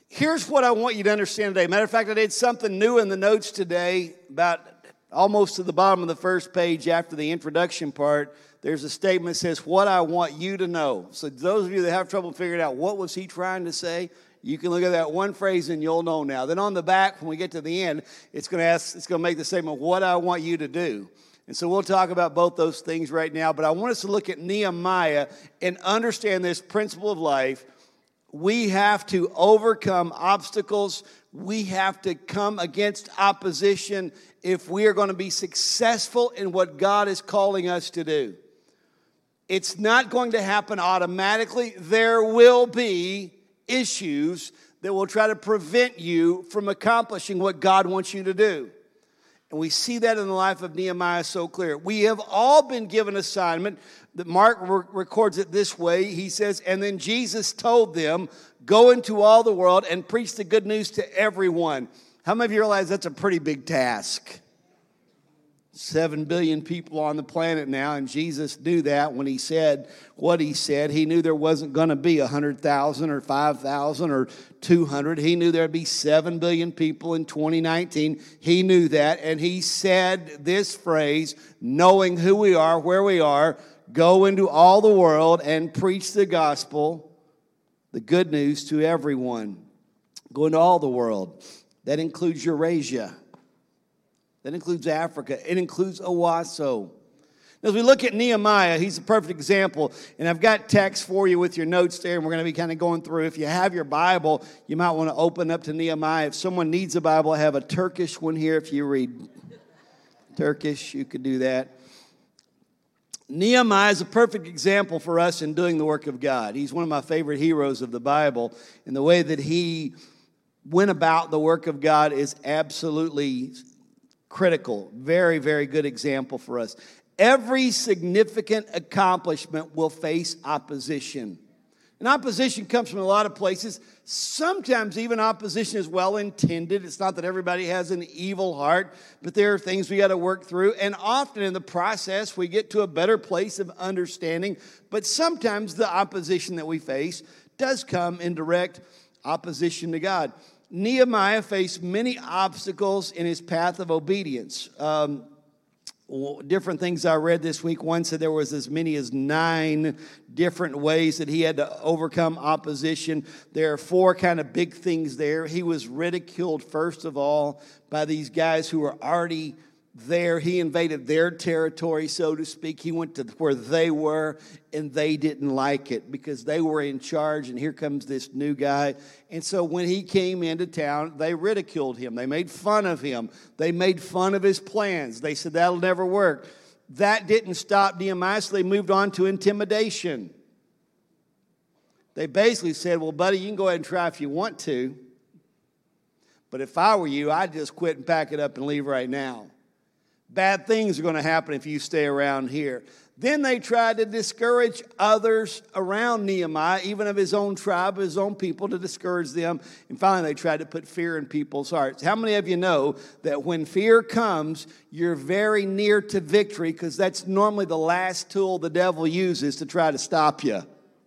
Here's what I want you to understand today. Matter of fact, I did something new in the notes today, about almost to the bottom of the first page after the introduction part. There's a statement that says, what I want you to know. So those of you that have trouble figuring out what was he trying to say, you can look at that one phrase and you'll know now. Then on the back, when we get to the end, it's going to make the statement, what I want you to do. And so we'll talk about both those things right now. But I want us to look at Nehemiah and understand this principle of life. We have to overcome obstacles. We have to come against opposition if we are going to be successful in what God is calling us to do. It's not going to happen automatically. There will be issues that will try to prevent you from accomplishing what God wants you to do. And we see that in the life of Nehemiah so clear. We have all been given assignment. That Mark records it this way. He says, and then Jesus told them, go into all the world and preach the good news to everyone. How many of you realize that's a pretty big task? 7 billion people on the planet now, and Jesus knew that when he said what he said. He knew there wasn't going to be 100,000 or 5,000 or 200. He knew there'd be 7 billion people in 2019. He knew that, and he said this phrase, knowing who we are, where we are, go into all the world and preach the gospel, the good news to everyone. Go into all the world. That includes Eurasia. That includes Africa. It includes Owasso. As we look at Nehemiah, he's a perfect example. And I've got text for you with your notes there, and we're going to be kind of going through. If you have your Bible, you might want to open up to Nehemiah. If someone needs a Bible, I have a Turkish one here. If you read Turkish, you could do that. Nehemiah is a perfect example for us in doing the work of God. He's one of my favorite heroes of the Bible. And the way that he went about the work of God is absolutely critical. Very, very good example for us. Every significant accomplishment will face opposition. And opposition comes from a lot of places. Sometimes even opposition is well-intended. It's not that everybody has an evil heart, but there are things we got to work through. And often in the process, we get to a better place of understanding. But sometimes the opposition that we face does come in direct opposition to God. Nehemiah faced many obstacles in his path of obedience. Different things I read this week. One said there was as many as 9 different ways that he had to overcome opposition. There are 4 kind of big things there. He was ridiculed, first of all, by these guys who were already there. He invaded their territory, so to speak. He went to where they were, and they didn't like it because they were in charge, and here comes this new guy. And so when he came into town, they ridiculed him. They made fun of him. They made fun of his plans. They said, that'll never work. That didn't stop Nehemiah, so they moved on to intimidation. They basically said, well, buddy, you can go ahead and try if you want to, but if I were you, I'd just quit and pack it up and leave right now. Bad things are going to happen if you stay around here. Then they tried to discourage others around Nehemiah, even of his own tribe, his own people, to discourage them. And finally, they tried to put fear in people's hearts. How many of you know that when fear comes, you're very near to victory, because that's normally the last tool the devil uses to try to stop you?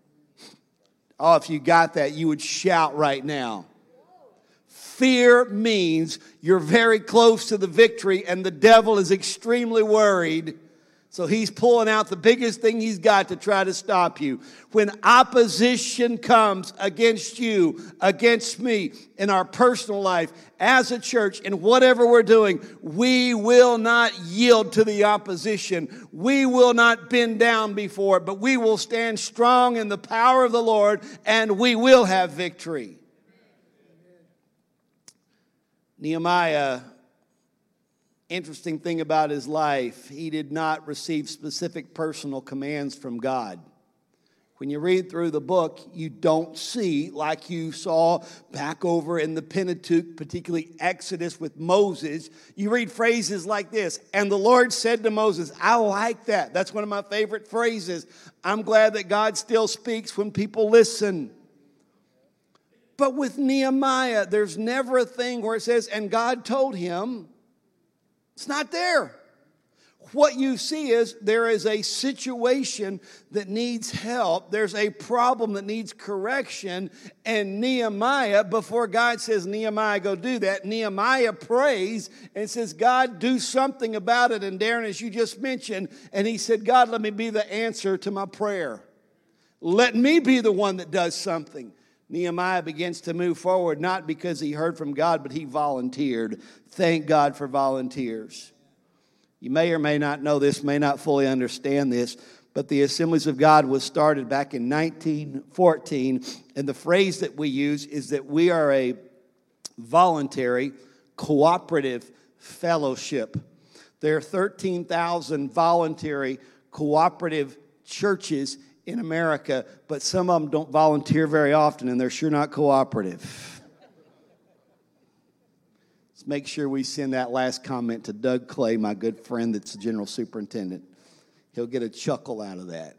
Oh, if you got that, you would shout right now. Fear means you're very close to the victory, and the devil is extremely worried. So he's pulling out the biggest thing he's got to try to stop you. When opposition comes against you, against me, in our personal life, as a church, in whatever we're doing, we will not yield to the opposition. We will not bend down before it, but we will stand strong in the power of the Lord, and we will have victory. Nehemiah, interesting thing about his life, he did not receive specific personal commands from God. When you read through the book, you don't see, like you saw back over in the Pentateuch, particularly Exodus with Moses, you read phrases like this, and the Lord said to Moses. I like that. That's one of my favorite phrases. I'm glad that God still speaks when people listen. But with Nehemiah, there's never a thing where it says, and God told him. It's not there. What you see is there is a situation that needs help. There's a problem that needs correction. And Nehemiah, before God says, Nehemiah, go do that, Nehemiah prays and says, God, do something about it. And Darren, as you just mentioned, and he said, God, let me be the answer to my prayer. Let me be the one that does something. Nehemiah begins to move forward, not because he heard from God, but he volunteered. Thank God for volunteers. You may or may not know this, may not fully understand this, but the Assemblies of God was started back in 1914, and the phrase that we use is that we are a voluntary, cooperative fellowship. There are 13,000 voluntary, cooperative churches in America, but some of them don't volunteer very often, and they're sure not cooperative. Let's make sure we send that last comment to Doug Clay, my good friend that's the general superintendent. He'll get a chuckle out of that.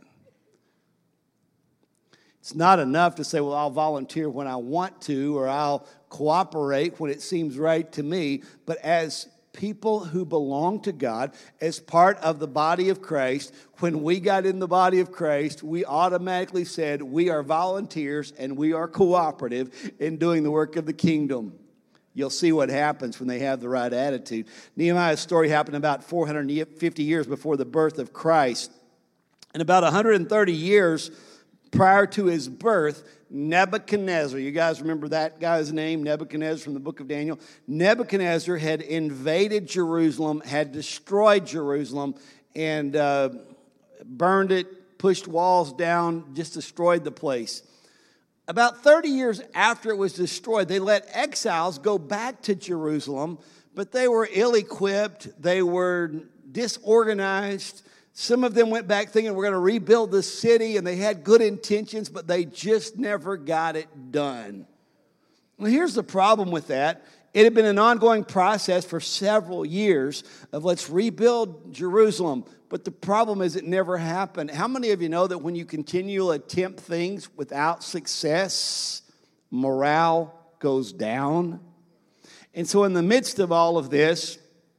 It's not enough to say, well, I'll volunteer when I want to, or I'll cooperate when it seems right to me. But as people who belong to God, as part of the body of Christ, when we got in the body of Christ, we automatically said we are volunteers and we are cooperative in doing the work of the kingdom. You'll see what happens when they have the right attitude. Nehemiah's story happened about 450 years before the birth of Christ. And about 130 years prior to his birth, Nebuchadnezzar, you guys remember that guy's name, Nebuchadnezzar from the book of Daniel? Nebuchadnezzar had invaded Jerusalem, had destroyed Jerusalem, and burned it, pushed walls down, just destroyed the place. About 30 years after it was destroyed, they let exiles go back to Jerusalem, but they were ill-equipped, they were disorganized. Some of them went back thinking we're going to rebuild the city, and they had good intentions, but they just never got it done. Well, here's the problem with that. It had been an ongoing process for several years of let's rebuild Jerusalem. But the problem is it never happened. How many of you know that when you continually attempt things without success, morale goes down? And so in the midst of all of this,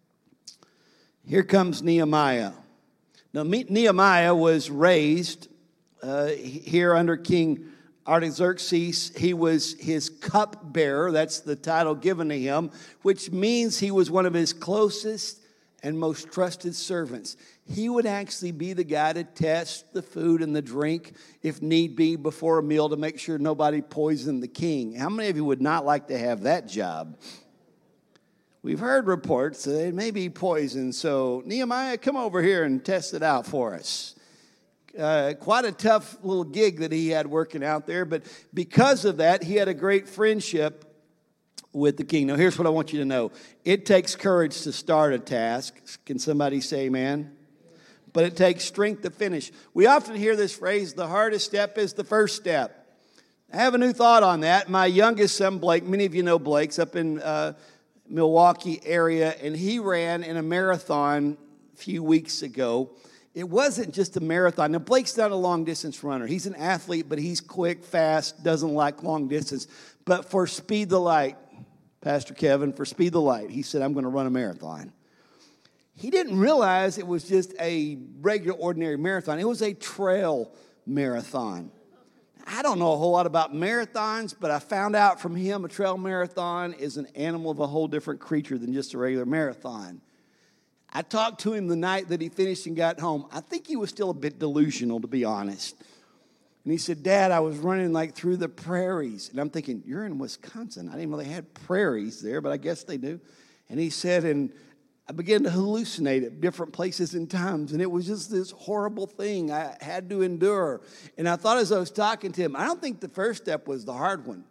here comes Nehemiah. Now, Nehemiah was raised here under King Artaxerxes. He was his cupbearer. That's the title given to him, which means he was one of his closest and most trusted servants. He would actually be the guy to test the food and the drink, if need be, before a meal to make sure nobody poisoned the king. How many of you would not like to have that job? We've heard reports that it may be poison, so Nehemiah, come over here and test it out for us. Quite a tough little gig that he had working out there, but because of that, he had a great friendship with the king. Now, here's what I want you to know. It takes courage to start a task. Can somebody say amen? But it takes strength to finish. We often hear this phrase, the hardest step is the first step. I have a new thought on that. My youngest son, Blake, many of you know Blake's up in Milwaukee area, and he ran in a marathon a few weeks ago. It wasn't just a marathon. Now, Blake's not a long-distance runner. He's an athlete, but he's quick, fast, doesn't like long distance. But for Speed the Light, Pastor Kevin, for Speed the Light, he said, I'm going to run a marathon. He didn't realize it was just a regular, ordinary marathon. It was a trail marathon. I don't know a whole lot about marathons, but I found out from him a trail marathon is an animal of a whole different creature than just a regular marathon. I talked to him the night that he finished and got home. I think he was still a bit delusional, to be honest. And he said, Dad, I was running like through the prairies. And I'm thinking, you're in Wisconsin. I didn't know they had prairies there, but I guess they do. And he said, and I began to hallucinate at different places and times. And it was just this horrible thing I had to endure. And I thought as I was talking to him, I don't think the first step was the hard one.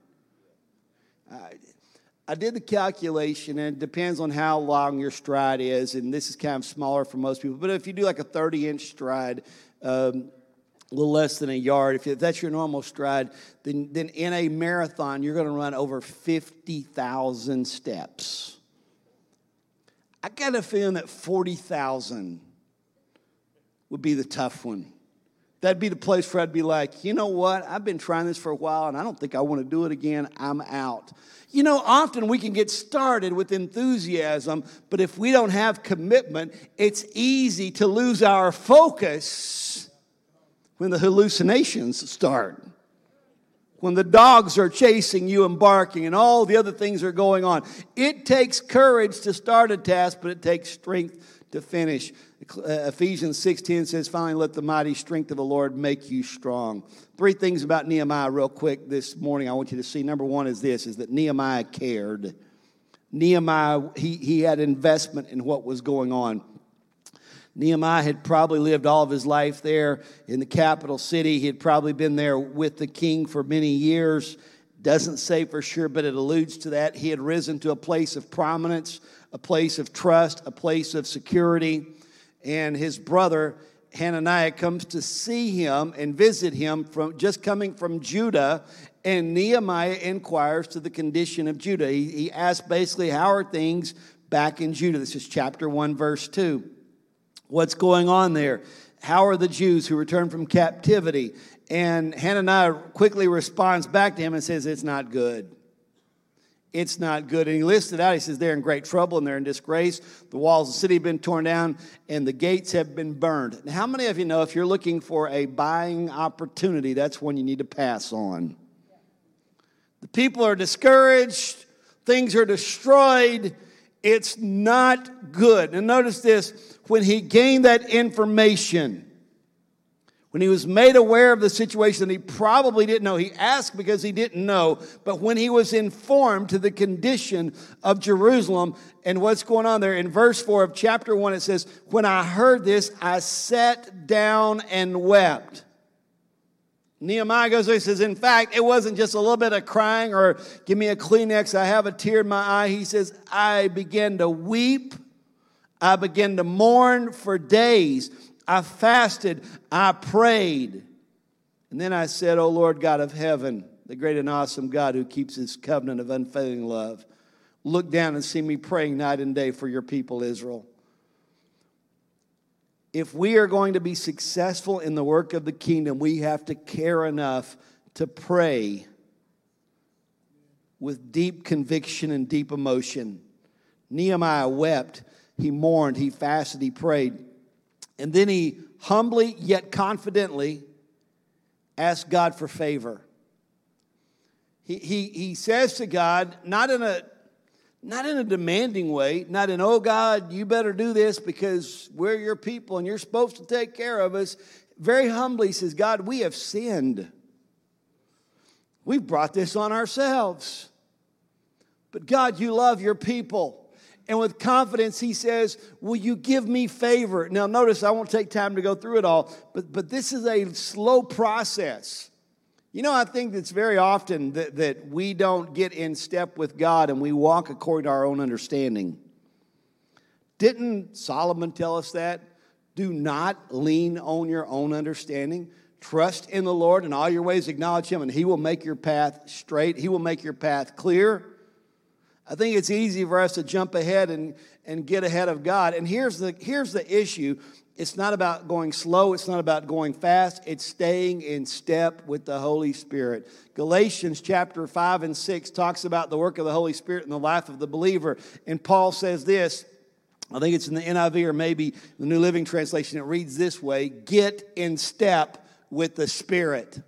I did the calculation, and it depends on how long your stride is, and this is kind of smaller for most people. But if you do like a 30-inch stride, a little less than a yard, if that's your normal stride, then in a marathon, you're going to run over 50,000 steps. I got a feeling that 40,000 would be the tough one. That'd be the place where I'd be like, you know what? I've been trying this for a while, and I don't think I want to do it again. I'm out. You know, often we can get started with enthusiasm, but if we don't have commitment, it's easy to lose our focus when the hallucinations start. When the dogs are chasing you and barking and all the other things are going on. It takes courage to start a task, but it takes strength to finish. Ephesians 6:10 says, finally, let the mighty strength of the Lord make you strong. 3 things about Nehemiah real quick this morning I want you to see. Number 1 is this, is that Nehemiah cared. Nehemiah, he had investment in what was going on. Nehemiah had probably lived all of his life there in the capital city. He had probably been there with the king for many years. Doesn't say for sure, but it alludes to that. He had risen to a place of prominence, a place of trust, a place of security. And his brother Hananiah comes to see him and visit him from just coming from Judah. And Nehemiah inquires to the condition of Judah. He asks basically, how are things back in Judah? This is chapter 1, verse 2. What's going on there? How are the Jews who returned from captivity? And Hananiah quickly responds back to him and says, it's not good. It's not good. And he lists it out. He says they're in great trouble and they're in disgrace. The walls of the city have been torn down and the gates have been burned. Now, how many of you know if you're looking for a buying opportunity, that's when you need to pass on? The people are discouraged. Things are destroyed. It's not good. And notice this, when he gained that information, when he was made aware of the situation that he probably didn't know, he asked because he didn't know, but when he was informed to the condition of Jerusalem and what's going on there, in verse 4 of chapter 1 it says, when I heard this, I sat down and wept. Nehemiah goes there, he says, in fact, it wasn't just a little bit of crying or give me a Kleenex, I have a tear in my eye. He says, I began to weep. I began to mourn for days. I fasted. I prayed. And then I said, O Lord God of heaven, the great and awesome God who keeps his covenant of unfailing love, look down and see me praying night and day for your people, Israel. If we are going to be successful in the work of the kingdom, we have to care enough to pray with deep conviction and deep emotion. Nehemiah wept, he mourned, he fasted, he prayed. And then he humbly yet confidently asked God for favor. He says to God, not in a demanding way, not in, oh God, you better do this because we're your people and you're supposed to take care of us. Very humbly he says, God, we have sinned. We've brought this on ourselves. But God, you love your people. And with confidence he says, will you give me favor? Now notice, I won't take time to go through it all, but this is a slow process. You know, I think it's very often that we don't get in step with God and we walk according to our own understanding. Didn't Solomon tell us that? Do not lean on your own understanding. Trust in the Lord and all your ways acknowledge him and he will make your path straight. He will make your path clear. I think it's easy for us to jump ahead and get ahead of God. And here's the issue. It's not about going slow. It's not about going fast. It's staying in step with the Holy Spirit. Galatians chapter 5 and 6 talks about the work of the Holy Spirit in the life of the believer. And Paul says this, I think it's in the NIV or maybe the New Living Translation. It reads this way, get in step with the Spirit.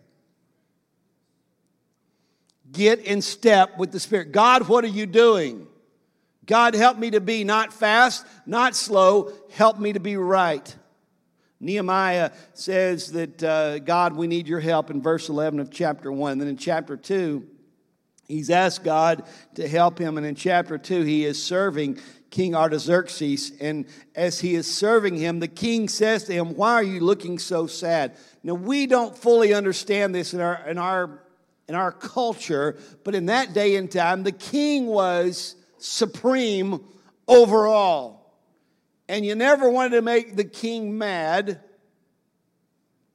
Get in step with the Spirit. God, what are you doing? God, help me to be not fast, not slow. Help me to be right. Nehemiah says that, God, we need your help in verse 11 of chapter 1. And then in chapter 2, he's asked God to help him. And in chapter 2, he is serving King Artaxerxes. And as he is serving him, the king says to him, why are you looking so sad? Now, we don't fully understand this in our culture, but in that day and time, the king was supreme over all. And you never wanted to make the king mad.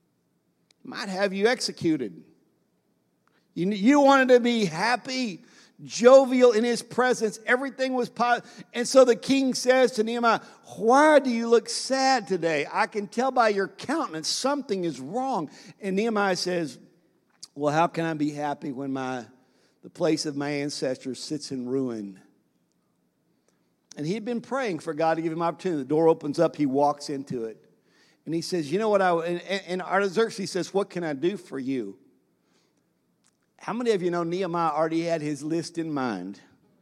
Might have you executed. You wanted to be happy. jovial in his presence. Everything was positive. And so the king says to Nehemiah, why do you look sad today? I can tell by your countenance something is wrong. And Nehemiah says, well, how can I be happy when the place of my ancestors sits in ruin? And he'd been praying for God to give him opportunity. The door opens up, he walks into it. And he says, you know what, and Artaxerxes says, what can I do for you? How many of you know Nehemiah already had his list in mind?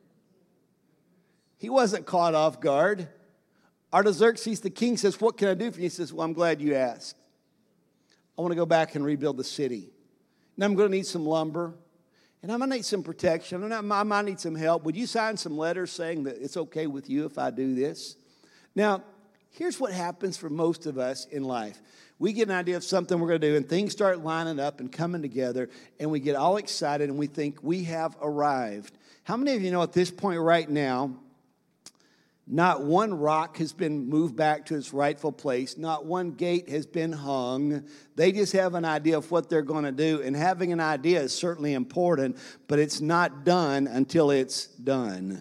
He wasn't caught off guard. Artaxerxes, the king, says, what can I do for you? He says, well, I'm glad you asked. I want to go back and rebuild the city. And I'm going to need some lumber. And I'm going to need some protection. And I might need some help. Would you sign some letters saying that it's okay with you if I do this? Now, here's what happens for most of us in life. We get an idea of something we're going to do, and things start lining up and coming together, and we get all excited, and we think we have arrived. How many of you know at this point right now, not one rock has been moved back to its rightful place. Not one gate has been hung. They just have an idea of what they're going to do, and having an idea is certainly important, but it's not done until it's done.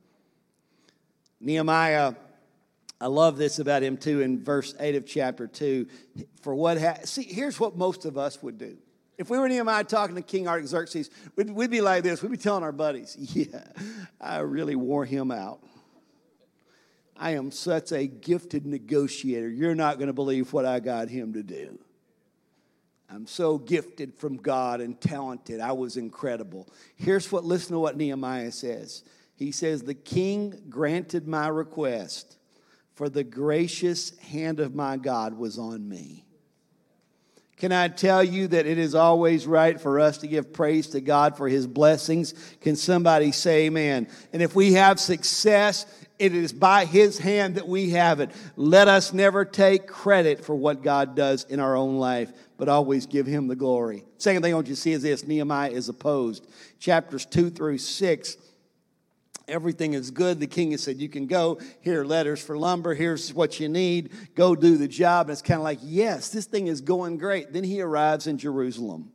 Nehemiah, I love this about him too in verse 8 of chapter 2. See, here's what most of us would do. If we were Nehemiah talking to King Artaxerxes, we'd be like this. We'd be telling our buddies, yeah, I really wore him out. I am such a gifted negotiator. You're not going to believe what I got him to do. I'm so gifted from God and talented. I was incredible. Listen to what Nehemiah says. He says, the king granted my request, for the gracious hand of my God was on me. Can I tell you that it is always right for us to give praise to God for his blessings? Can somebody say amen? And if we have success, it is by his hand that we have it. Let us never take credit for what God does in our own life, but always give him the glory. Second thing I want you to see is this: Nehemiah is opposed. Chapters 2 through 6. Everything is good. The king has said, you can go. Here are letters for lumber. Here's what you need. Go do the job. And it's kind of like, yes, this thing is going great. Then he arrives in Jerusalem.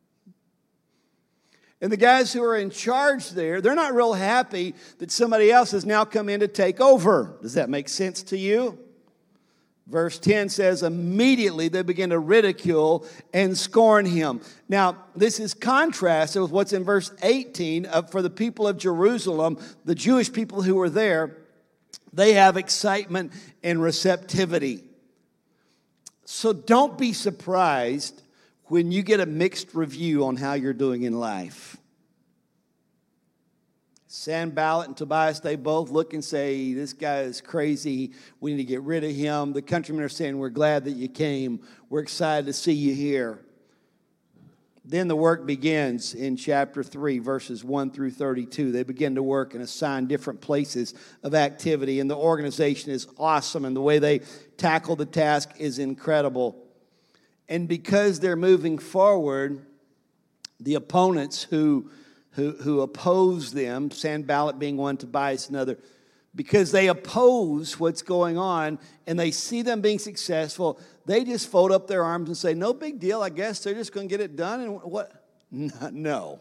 And the guys who are in charge there, they're not real happy that somebody else has now come in to take over. Does that make sense to you? Verse 10 says, immediately they begin to ridicule and scorn him. Now, this is contrasted with what's in verse 18. For the people of Jerusalem, the Jewish people who were there, they have excitement and receptivity. So don't be surprised when you get a mixed review on how you're doing in life. Sanballat and Tobias, they both look and say, this guy is crazy. We need to get rid of him. The countrymen are saying, we're glad that you came. We're excited to see you here. Then the work begins in chapter 3, verses 1 through 32. They begin to work and assign different places of activity. And the organization is awesome. And the way they tackle the task is incredible. And because they're moving forward, the opponents who oppose them, Sanballat being one, Tobias another, because they oppose what's going on and they see them being successful, they just fold up their arms and say, no big deal, I guess they're just going to get it done. And what? No.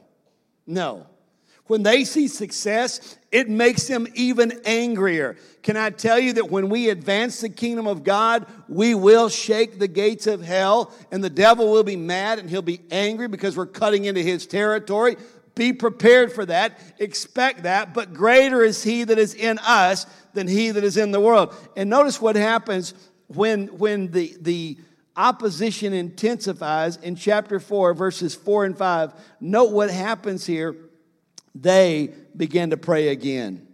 When they see success, it makes them even angrier. Can I tell you that when we advance the kingdom of God, we will shake the gates of hell, and the devil will be mad and he'll be angry because we're cutting into his territory. Be prepared for that. Expect that. But greater is he that is in us than he that is in the world. And notice what happens when the opposition intensifies in chapter 4, verses 4 and 5. Note what happens here. They begin to pray again.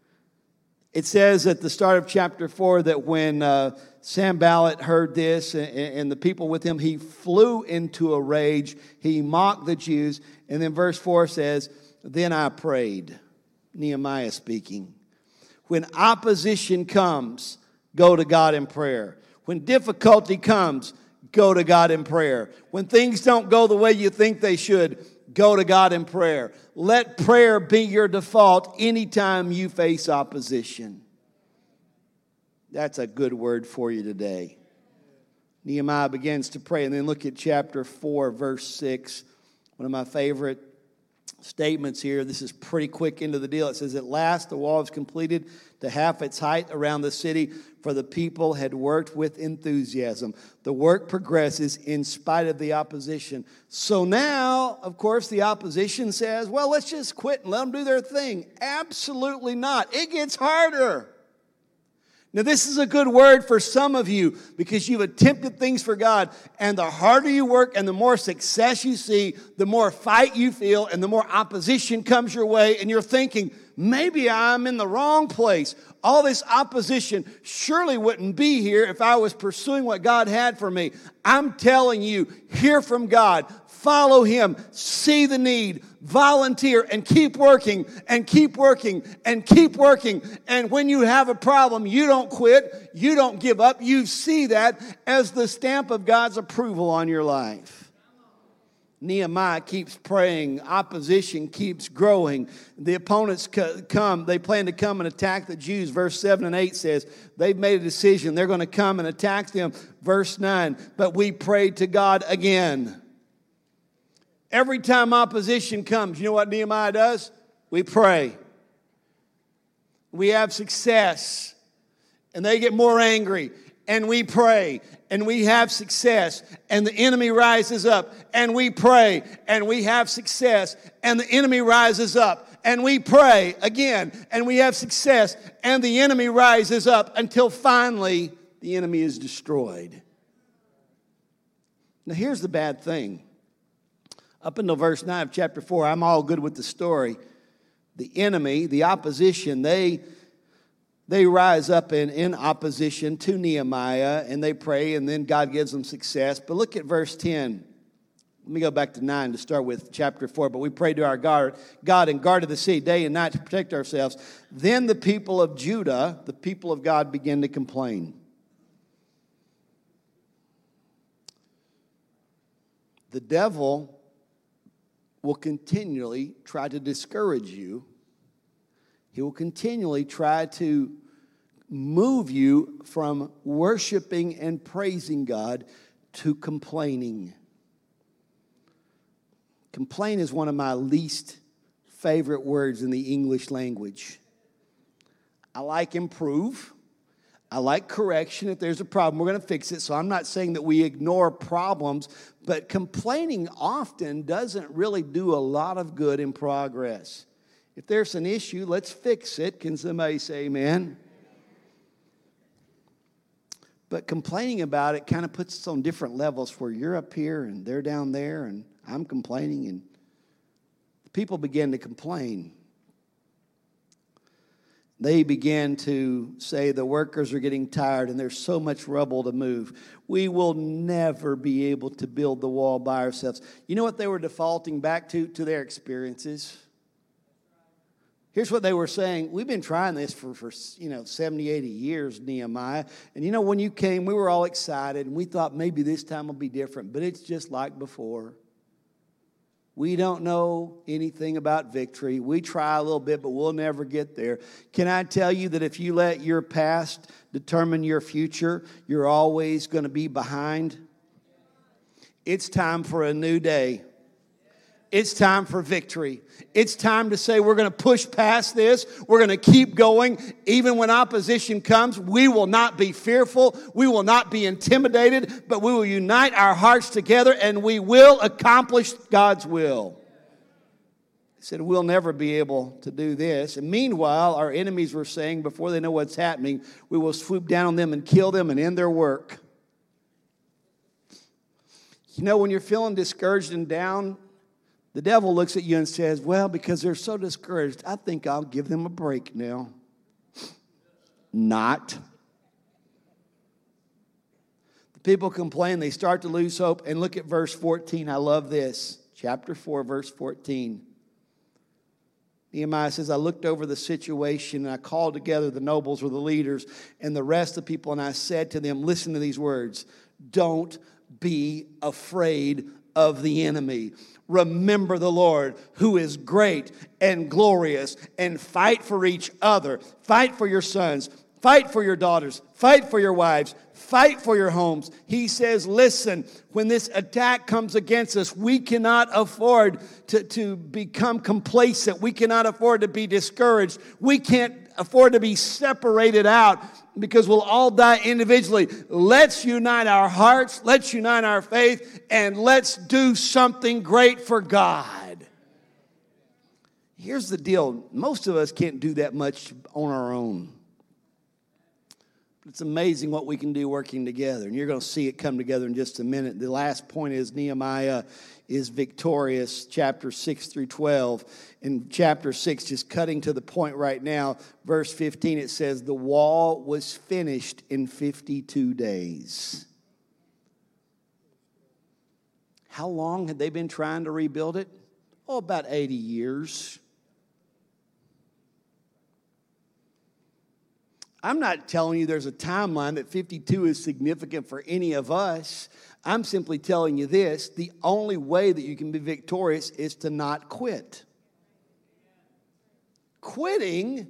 It says at the start of chapter 4 that when Sanballat heard this and the people with him, he flew into a rage. He mocked the Jews. And then verse 4 says, then I prayed. Nehemiah speaking. When opposition comes, go to God in prayer. When difficulty comes, go to God in prayer. When things don't go the way you think they should, go to God in prayer. Let prayer be your default anytime you face opposition. That's a good word for you today. Nehemiah begins to pray, and then look at chapter 4, verse 6. One of my favorite statements here. This is pretty quick into the deal. It says, at last the wall was completed to half its height around the city, for the people had worked with enthusiasm. The work progresses in spite of the opposition. So now, of course, the opposition says, well, let's just quit and let them do their thing. Absolutely not. It gets harder. Now, this is a good word for some of you because you've attempted things for God, and the harder you work and the more success you see, the more fight you feel and the more opposition comes your way, and you're thinking, maybe I'm in the wrong place. All this opposition surely wouldn't be here if I was pursuing what God had for me. I'm telling you, hear from God, follow Him, see the need, volunteer, and keep working, and keep working, and keep working. And when you have a problem, you don't quit, you don't give up. You see that as the stamp of God's approval on your life. Nehemiah keeps praying. Opposition keeps growing. The opponents come. They plan to come and attack the Jews. Verse 7 and 8 says they've made a decision. They're going to come and attack them. Verse 9, but we prayed to God again. Every time opposition comes, you know what Nehemiah does? We pray. We have success. And they get more angry. And we pray, and we have success, and the enemy rises up, and we pray, and we have success, and the enemy rises up, and we pray again, and we have success, and the enemy rises up until finally the enemy is destroyed. Now here's the bad thing. Up until verse 9 of chapter 4, I'm all good with the story. The enemy, the opposition, they rise up in opposition to Nehemiah, and they pray, and then God gives them success. But look at verse 10. Let me go back to 9 to start with chapter 4. But we prayed to our God and guarded the city day and night to protect ourselves. Then the people of Judah, the people of God, began to complain. The devil will continually try to discourage you. He will continually try to move you from worshiping and praising God to complaining. Complain is one of my least favorite words in the English language. I like improve. I like correction. If there's a problem, we're going to fix it. So I'm not saying that we ignore problems, but complaining often doesn't really do a lot of good in progress. If there's an issue, let's fix it. Can somebody say amen? But complaining about it kind of puts us on different levels where you're up here and they're down there and I'm complaining, and people begin to complain. They began to say the workers are getting tired and there's so much rubble to move. We will never be able to build the wall by ourselves. You know what they were defaulting back to their experiences? Here's what they were saying. We've been trying this for 70, 80 years, Nehemiah. And when you came, we were all excited, and we thought maybe this time will be different. But it's just like before. We don't know anything about victory. We try a little bit, but we'll never get there. Can I tell you that if you let your past determine your future, you're always going to be behind? It's time for a new day. It's time for victory. It's time to say we're going to push past this. We're going to keep going. Even when opposition comes, we will not be fearful. We will not be intimidated, but we will unite our hearts together and we will accomplish God's will. He said we'll never be able to do this. And meanwhile, our enemies were saying before they know what's happening, we will swoop down on them and kill them and end their work. When you're feeling discouraged and down, the devil looks at you and says, well, because they're so discouraged, I think I'll give them a break now. Not. The people complain. They start to lose hope. And look at verse 14. I love this. Chapter 4, verse 14. Nehemiah says, I looked over the situation and I called together the nobles or the leaders and the rest of the people. And I said to them, listen to these words. Don't be afraid of the enemy. Remember the Lord, who is great and glorious, and fight for each other. Fight for your sons. Fight for your daughters. Fight for your wives. Fight for your homes. He says, listen, when this attack comes against us, we cannot afford to become complacent. We cannot afford to be discouraged. We can't afford to be separated out because we'll all die individually. Let's unite our hearts. Let's unite our faith. And let's do something great for God. Here's the deal. Most of us can't do that much on our own. It's amazing what we can do working together. And you're going to see it come together in just a minute. The last point is Nehemiah is victorious, chapter 6 through 12. In chapter 6, just cutting to the point right now, verse 15, it says, the wall was finished in 52 days. How long had they been trying to rebuild it? Oh, about 80 years. I'm not telling you there's a timeline that 52 is significant for any of us. I'm simply telling you this. The only way that you can be victorious is to not quit. Quitting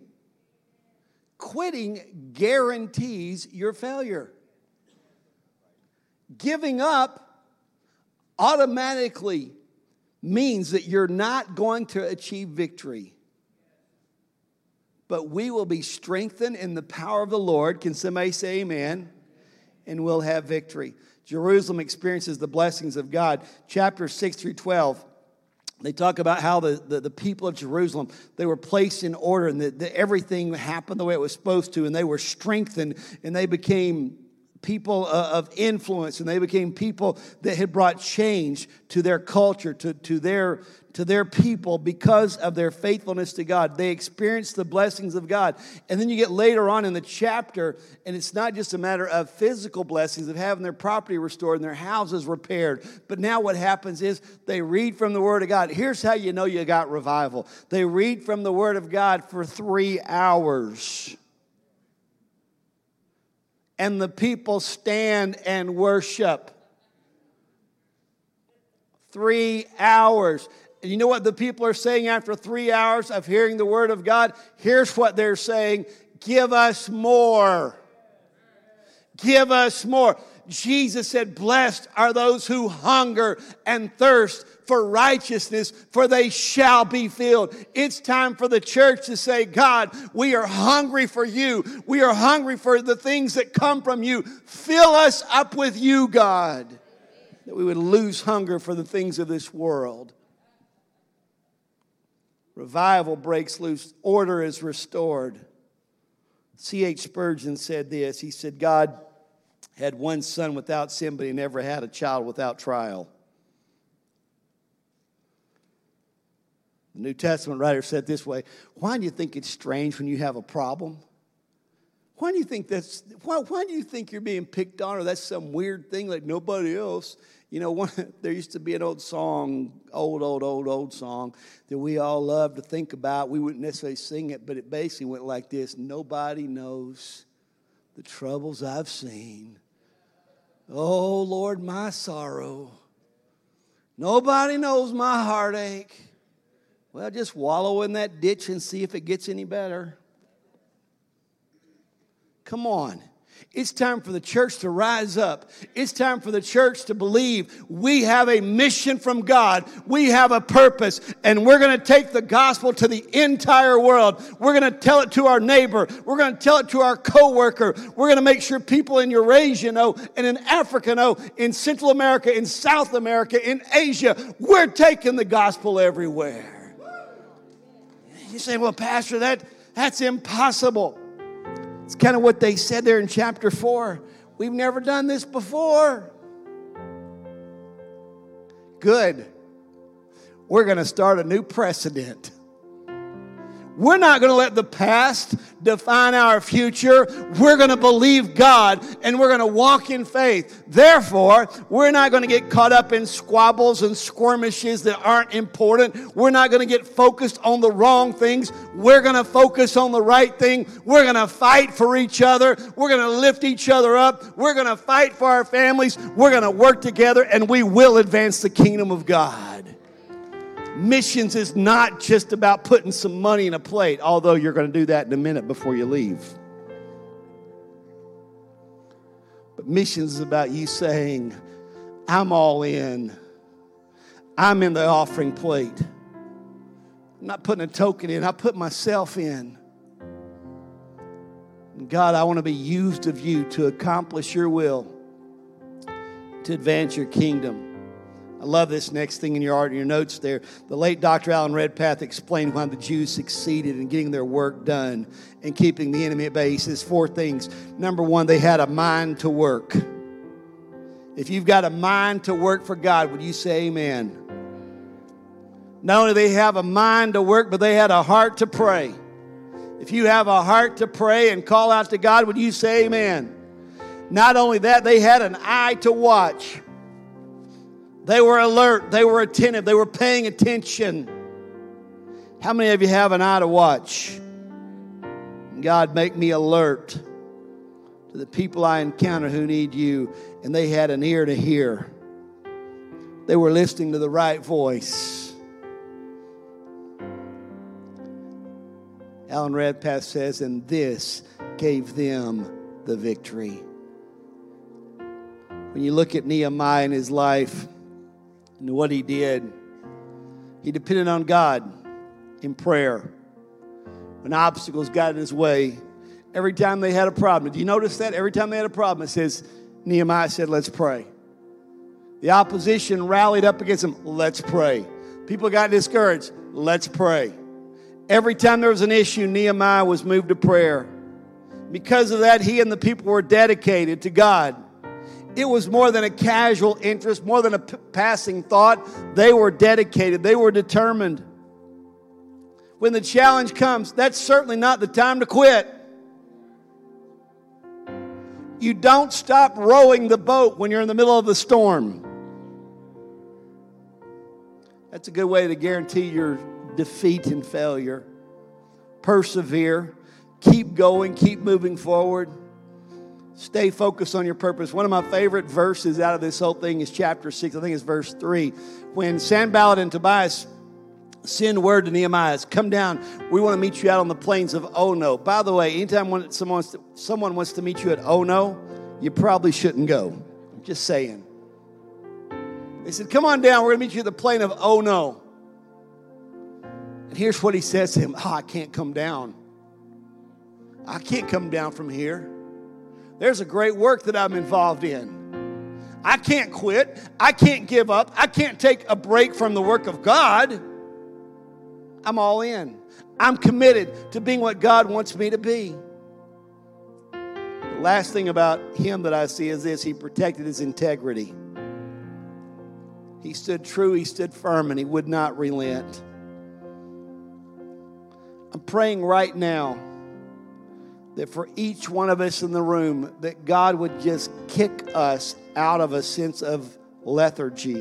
guarantees your failure. Giving up automatically means that you're not going to achieve victory. But we will be strengthened in the power of the Lord. Can somebody say amen? And we'll have victory. Jerusalem experiences the blessings of God. Chapter 6 through 12, they talk about how the people of Jerusalem, they were placed in order and that everything happened the way it was supposed to. And they were strengthened and they became people of influence, and they became people that had brought change to their culture, to their people because of their faithfulness to God. They experienced the blessings of God. And then you get later on in the chapter, and it's not just a matter of physical blessings, of having their property restored and their houses repaired. But now what happens is they read from the Word of God. Here's how you know you got revival. They read from the Word of God for 3 hours. And the people stand and worship. 3 hours. And you know what the people are saying after 3 hours of hearing the Word of God? Here's what they're saying. Give us more. Give us more. Jesus said, blessed are those who hunger and thirst for righteousness, for they shall be filled. It's time for the church to say, God, we are hungry for you. We are hungry for the things that come from you. Fill us up with you, God, that we would lose hunger for the things of this world. Revival breaks loose. Order is restored. C.H. Spurgeon said this. He said, God had one son without sin, but he never had a child without trial. The New Testament writer said this way, why do you think it's strange when you have a problem? Why do you think why do you think you're being picked on, or that's some weird thing like nobody else? You know, there used to be an old song, old song that we all love to think about. We wouldn't necessarily sing it, but it basically went like this. Nobody knows the troubles I've seen. Oh, Lord, my sorrow. Nobody knows my heartache. Well, just wallow in that ditch and see if it gets any better. Come on. It's time for the church to rise up. It's time for the church to believe we have a mission from God. We have a purpose, and we're going to take the gospel to the entire world. We're going to tell it to our neighbor. We're going to tell it to our coworker. We're going to make sure people in Eurasia know, and in Africa know, in Central America, in South America, in Asia. We're taking the gospel everywhere. You say, well, Pastor, that's impossible. It's kind of what they said there in chapter 4. We've never done this before. Good. We're going to start a new precedent. We're not going to let the past define our future. We're going to believe God, and we're going to walk in faith. Therefore, we're not going to get caught up in squabbles and skirmishes that aren't important. We're not going to get focused on the wrong things. We're going to focus on the right thing. We're going to fight for each other. We're going to lift each other up. We're going to fight for our families. We're going to work together, and we will advance the kingdom of God. Missions is not just about putting some money in a plate, although you're going to do that in a minute before you leave. But missions is about you saying, I'm all in. I'm in the offering plate. I'm not putting a token in. I put myself in. And God, I want to be used of you to accomplish your will, to advance your kingdom. I love this next thing in your notes there. The late Dr. Alan Redpath explained why the Jews succeeded in getting their work done and keeping the enemy at bay. He says 4 things. Number 1, they had a mind to work. If you've got a mind to work for God, would you say amen? Not only did they have a mind to work, but they had a heart to pray. If you have a heart to pray and call out to God, would you say amen? Not only that, they had an eye to watch. They were alert. They were attentive. They were paying attention. How many of you have an eye to watch? God, make me alert to the people I encounter who need you. And they had an ear to hear. They were listening to the right voice. Alan Redpath says, and this gave them the victory. When you look at Nehemiah and his life and what he did, he depended on God in prayer. When obstacles got in his way, every time they had a problem, do you notice that? Every time they had a problem, it says, Nehemiah said, let's pray. The opposition rallied up against him, let's pray. People got discouraged, let's pray. Every time there was an issue, Nehemiah was moved to prayer. Because of that, he and the people were dedicated to God. It was more than a casual interest, more than a passing thought. They were dedicated. They were determined. When the challenge comes, that's certainly not the time to quit. You don't stop rowing the boat when you're in the middle of the storm. That's a good way to guarantee your defeat and failure. Persevere. Keep going. Keep moving forward. Stay focused on your purpose. One of my favorite verses out of this whole thing is chapter 6. I think it's verse 3. When Sanballat and Tobias send word to Nehemiah, come down. We want to meet you out on the plains of Ono. By the way, anytime someone wants to meet you at Ono, you probably shouldn't go. I'm just saying. They said, come on down. We're going to meet you at the plain of Ono. And here's what he says to him. I can't come down. I can't come down from here. There's a great work that I'm involved in. I can't quit. I can't give up. I can't take a break from the work of God. I'm all in. I'm committed to being what God wants me to be. The last thing about him that I see is this. He protected his integrity. He stood true. He stood firm, and he would not relent. I'm praying right now that for each one of us in the room, that God would just kick us out of a sense of lethargy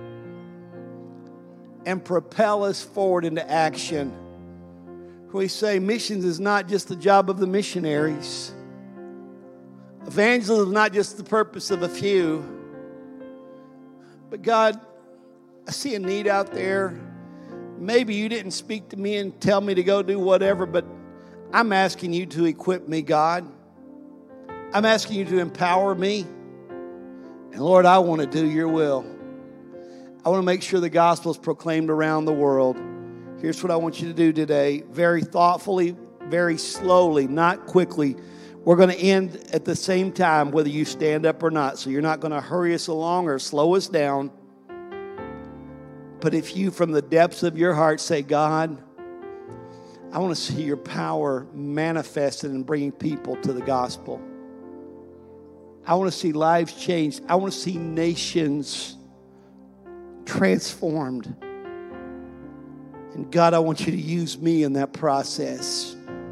and propel us forward into action. We say missions is not just the job of the missionaries. Evangelism is not just the purpose of a few. But God, I see a need out there. Maybe you didn't speak to me and tell me to go do whatever, but I'm asking you to equip me, God. I'm asking you to empower me. And Lord, I want to do your will. I want to make sure the gospel is proclaimed around the world. Here's what I want you to do today. Very thoughtfully, very slowly, not quickly. We're going to end at the same time, whether you stand up or not. So you're not going to hurry us along or slow us down. But if you, from the depths of your heart, say, God, I want to see your power manifested in bringing people to the gospel. I want to see lives changed. I want to see nations transformed. And God, I want you to use me in that process.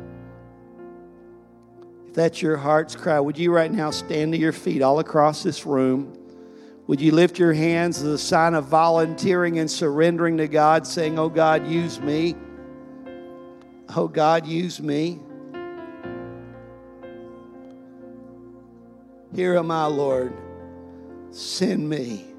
If that's your heart's cry, would you right now stand to your feet all across this room? Would you lift your hands as a sign of volunteering and surrendering to God, saying, oh God, use me. Oh God, use me. Here am I, Lord. Send me.